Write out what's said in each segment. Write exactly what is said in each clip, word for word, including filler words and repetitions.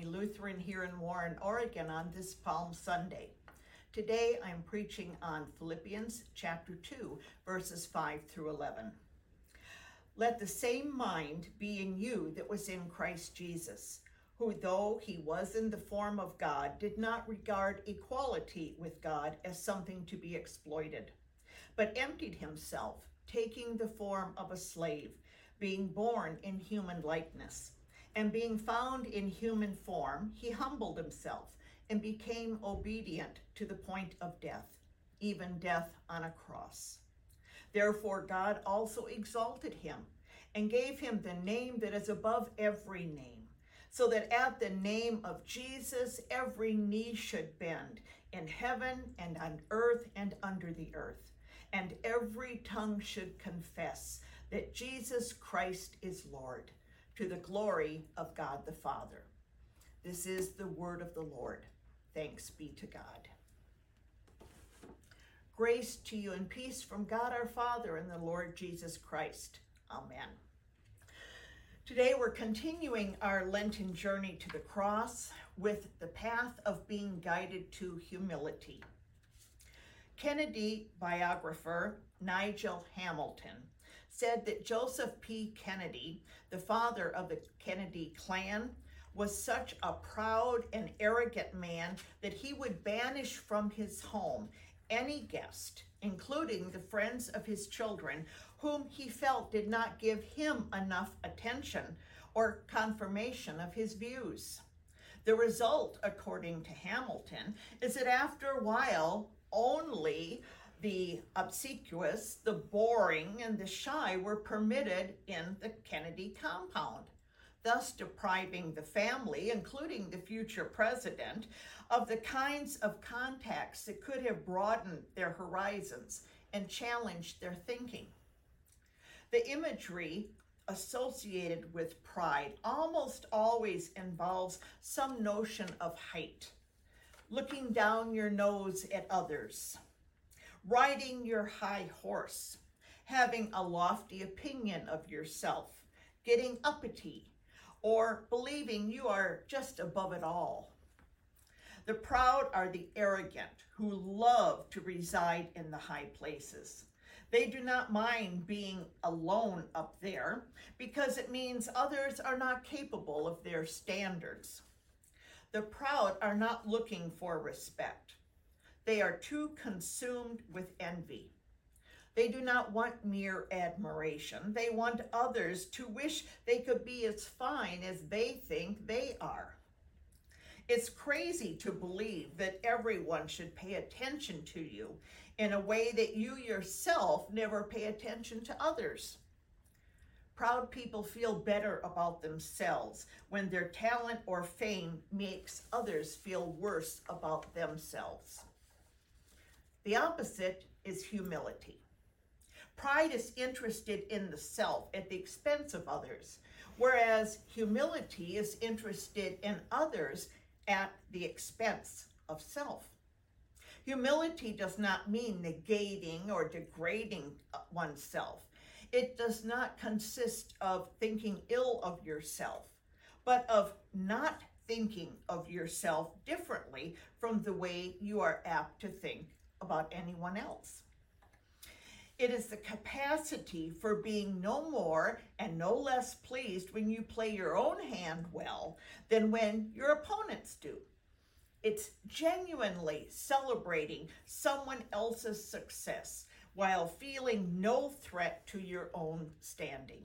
Lutheran here in Warren, Oregon on this Palm Sunday. Today I'm preaching on Philippians chapter two, verses five through eleven. Let the same mind be in you that was in Christ Jesus, who though he was in the form of God, did not regard equality with God as something to be exploited, but emptied himself, taking the form of a slave, being born in human likeness. And being found in human form, he humbled himself and became obedient to the point of death, even death on a cross. Therefore God also exalted him and gave him the name that is above every name, so that at the name of Jesus every knee should bend, in heaven and on earth and under the earth, and every tongue should confess that Jesus Christ is Lord, to the glory of God the Father. This is the word of the Lord. Thanks be to God. Grace to you and peace from God our Father and the Lord Jesus Christ. Amen. Today we're continuing our Lenten journey to the cross with the path of being guided to humility. Kennedy biographer Nigel Hamilton said that Joseph P. Kennedy, the father of the Kennedy clan, was such a proud and arrogant man that he would banish from his home any guest, including the friends of his children, whom he felt did not give him enough attention or confirmation of his views. The result, according to Hamilton, is that after a while, only the obsequious, the boring, and the shy were permitted in the Kennedy compound, thus depriving the family, including the future president, of the kinds of contacts that could have broadened their horizons and challenged their thinking. The imagery associated with pride almost always involves some notion of height, looking down your nose at others, riding your high horse, having a lofty opinion of yourself, getting uppity, or believing you are just above it all. The proud are the arrogant who love to reside in the high places. They do not mind being alone up there because it means others are not capable of their standards. The proud are not looking for respect. They are too consumed with envy. They do not want mere admiration. They want others to wish they could be as fine as they think they are. It's crazy to believe that everyone should pay attention to you in a way that you yourself never pay attention to others. Proud people feel better about themselves when their talent or fame makes others feel worse about themselves. The opposite is humility. Pride is interested in the self at the expense of others, whereas humility is interested in others at the expense of self. Humility does not mean negating or degrading oneself. It does not consist of thinking ill of yourself, but of not thinking of yourself differently from the way you are apt to think about anyone else. It is the capacity for being no more and no less pleased when you play your own hand well than when your opponents do. It's genuinely celebrating someone else's success while feeling no threat to your own standing.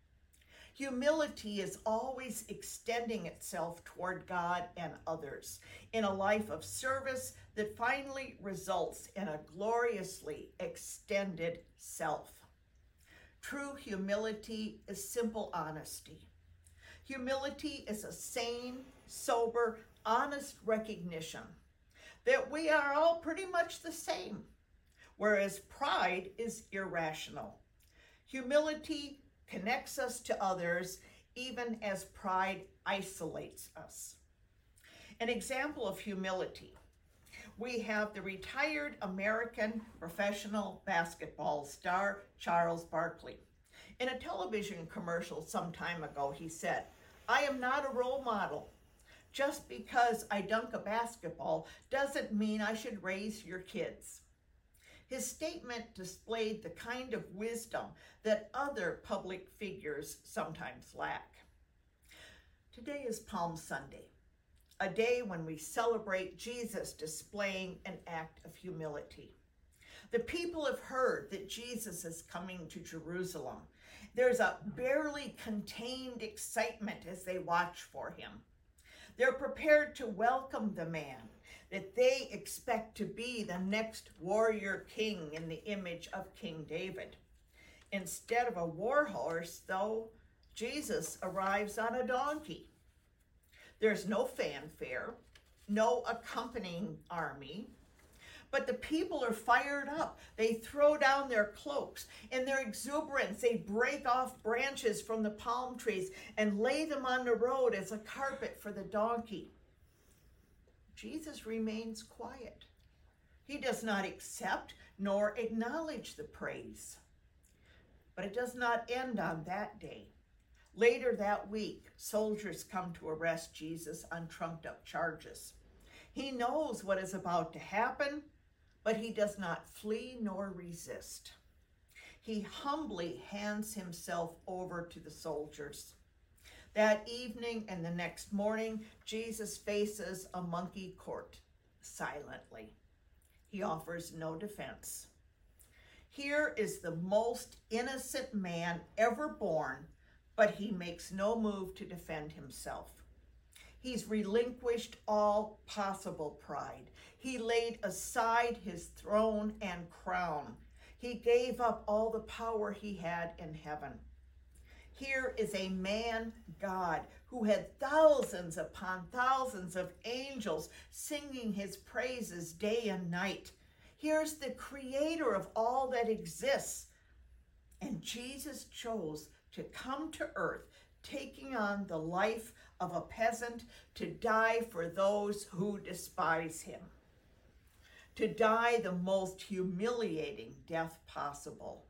Humility is always extending itself toward God and others in a life of service that finally results in a gloriously extended self. True humility is simple honesty. Humility is a sane, sober, honest recognition that we are all pretty much the same, whereas pride is irrational. Humility connects us to others even as pride isolates us. An example of humility: we have the retired American professional basketball star Charles Barkley. In a television commercial some time ago, he said, "I am not a role model. just because I dunk a basketball doesn't mean I should raise your kids. His statement displayed the kind of wisdom that other public figures sometimes lack. Today is Palm Sunday, a day when we celebrate Jesus displaying an act of humility. The people have heard that Jesus is coming to Jerusalem. There's a barely contained excitement as they watch for him. They're prepared to welcome the man that they expect to be the next warrior king in the image of King David. Instead of a war horse, though, Jesus arrives on a donkey. There's no fanfare, no accompanying army, but the people are fired up. They throw down their cloaks. In their exuberance, they break off branches from the palm trees and lay them on the road as a carpet for the donkey. Jesus remains quiet. He does not accept nor acknowledge the praise. But it does not end on that day. Later that week, soldiers come to arrest Jesus on trumped-up charges. He knows what is about to happen, but he does not flee nor resist. He humbly hands himself over to the soldiers. That evening and the next morning, Jesus faces a monkey court silently. He offers no defense. Here is the most innocent man ever born, but he makes no move to defend himself. He's relinquished all possible pride. He laid aside his throne and crown. He gave up all the power he had in heaven. Here is a man, God, who had thousands upon thousands of angels singing his praises day and night. Here's the creator of all that exists. And Jesus chose to come to earth, taking on the life of a peasant, to die for those who despise him, to die the most humiliating death possible.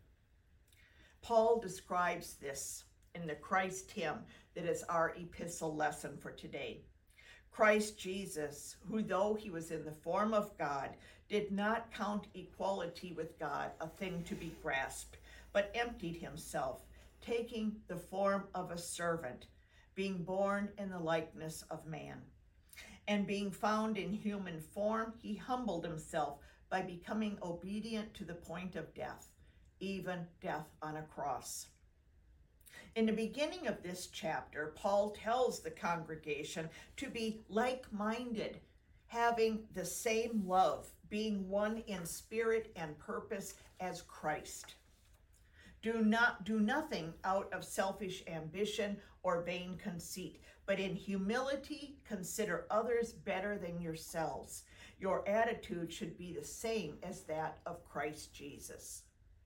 Paul describes this in the Christ hymn that is our epistle lesson for today. Christ Jesus, who though he was in the form of God, did not count equality with God a thing to be grasped, but emptied himself, taking the form of a servant, being born in the likeness of man. And being found in human form, he humbled himself by becoming obedient to the point of death, even death on a cross. In the beginning of this chapter, Paul tells the congregation to be like-minded, having the same love, being one in spirit and purpose as Christ. Do not do nothing out of selfish ambition or vain conceit, but in humility consider others better than yourselves. Your attitude should be the same as that of Christ Jesus.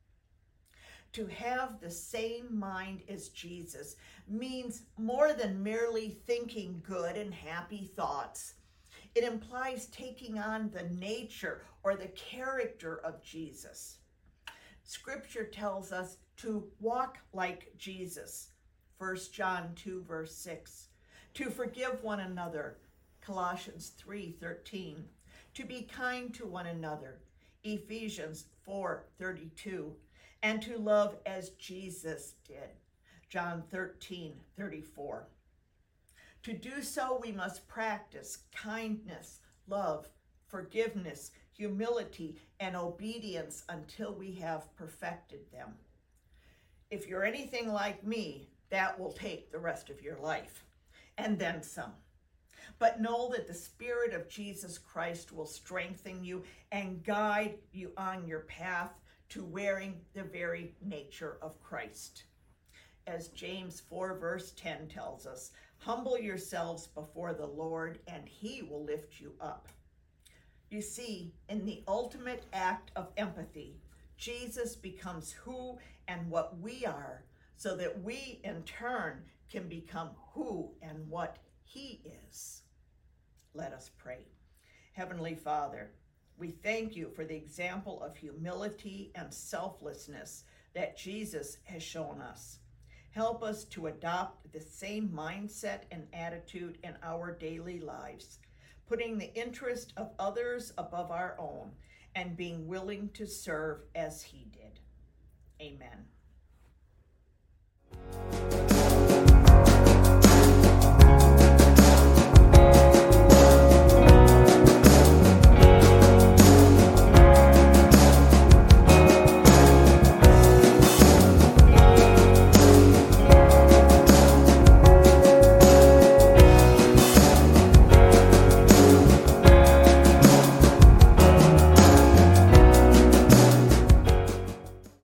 To have the same mind as Jesus means more than merely thinking good and happy thoughts. It implies taking on the nature or the character of Jesus. Scripture tells us to walk like Jesus, First John two, verse six, to forgive one another, Colossians three thirteen, to be kind to one another, Ephesians four thirty-two, and to love as Jesus did, John thirteen thirty-four. To do so, we must practice kindness, love, forgiveness, humility, and obedience until we have perfected them. If you're anything like me, that will take the rest of your life, and then some. But know that the Spirit of Jesus Christ will strengthen you and guide you on your path to wearing the very nature of Christ. As James four verse ten tells us, humble yourselves before the Lord and he will lift you up. You see, in the ultimate act of empathy, Jesus becomes who and what we are, so that we in turn can become who and what he is. Let us pray. Heavenly Father, we thank you for the example of humility and selflessness that Jesus has shown us. Help us to adopt the same mindset and attitude in our daily lives, putting the interest of others above our own and being willing to serve as he did. Amen.